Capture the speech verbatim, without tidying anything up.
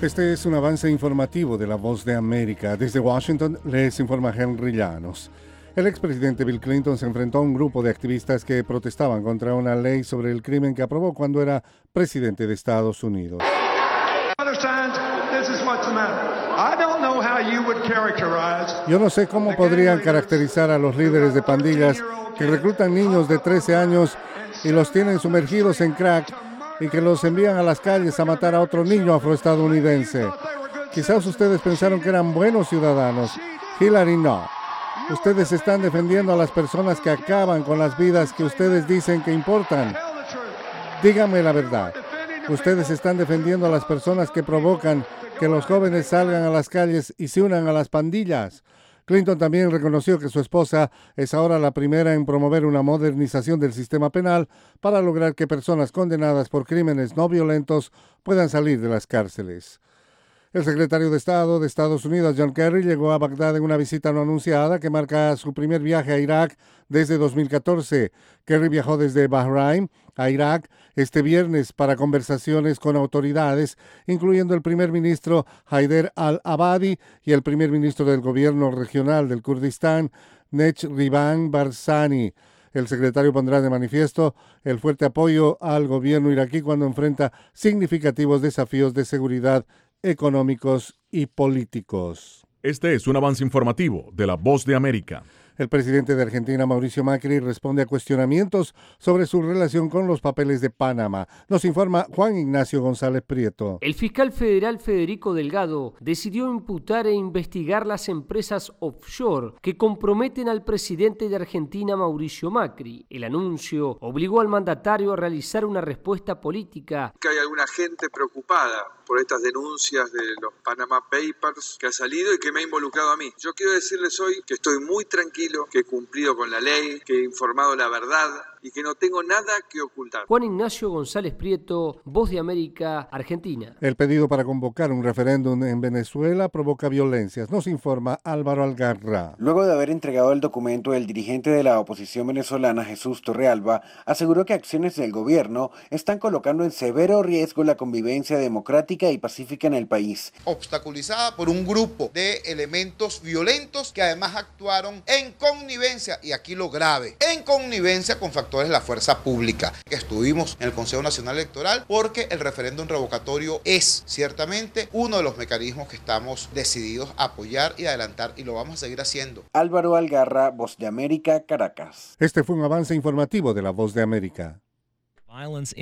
Este es un avance informativo de La Voz de América. Desde Washington les informa Henry Llanos. El expresidente Bill Clinton se enfrentó a un grupo de activistas que protestaban contra una ley sobre el crimen que aprobó cuando era presidente de Estados Unidos. Yo no sé cómo podrían caracterizar a los líderes de pandillas que reclutan niños de trece años y los tienen sumergidos en crack y que los envían a las calles a matar a otro niño afroestadounidense. Quizás ustedes pensaron que eran buenos ciudadanos. Hillary no. Ustedes están defendiendo a las personas que acaban con las vidas que ustedes dicen que importan. Díganme la verdad. Ustedes están defendiendo a las personas que provocan que los jóvenes salgan a las calles y se unan a las pandillas. Clinton también reconoció que su esposa es ahora la primera en promover una modernización del sistema penal para lograr que personas condenadas por crímenes no violentos puedan salir de las cárceles. El secretario de Estado de Estados Unidos, John Kerry, llegó a Bagdad en una visita no anunciada que marca su primer viaje a Irak desde dos mil catorce. Kerry viajó desde Bahrein a Irak este viernes para conversaciones con autoridades, incluyendo el primer ministro Haider al-Abadi y el primer ministro del gobierno regional del Kurdistán, Nechirvan Barzani. El secretario pondrá de manifiesto el fuerte apoyo al gobierno iraquí cuando enfrenta significativos desafíos de seguridad económicos y políticos. Este es un avance informativo de La Voz de América. El presidente de Argentina, Mauricio Macri, responde a cuestionamientos sobre su relación con los papeles de Panamá. Nos informa Juan Ignacio González Prieto. El fiscal federal Federico Delgado decidió imputar e investigar las empresas offshore que comprometen al presidente de Argentina, Mauricio Macri. El anuncio obligó al mandatario a realizar una respuesta política. Que hay alguna gente preocupada por estas denuncias de los Panama Papers que ha salido y que me ha involucrado a mí. Yo quiero decirles hoy que estoy muy tranquilo, que he cumplido con la ley, que he informado la verdad y que no tengo nada que ocultar. Juan Ignacio González Prieto, Voz de América, Argentina. El pedido para convocar un referéndum en Venezuela provoca violencias. Nos informa Álvaro Algarra. Luego de haber entregado el documento, el dirigente de la oposición venezolana, Jesús Torrealba, aseguró que acciones del gobierno están colocando en severo riesgo la convivencia democrática y pacífica en el país. Obstaculizada por un grupo de elementos violentos que además actuaron en connivencia, y aquí lo grave, en connivencia con factores de la fuerza pública. Estuvimos en el Consejo Nacional Electoral porque el referéndum revocatorio es ciertamente uno de los mecanismos que estamos decididos a apoyar y adelantar, y lo vamos a seguir haciendo. Álvaro Algarra, Voz de América, Caracas. Este fue un avance informativo de La Voz de América.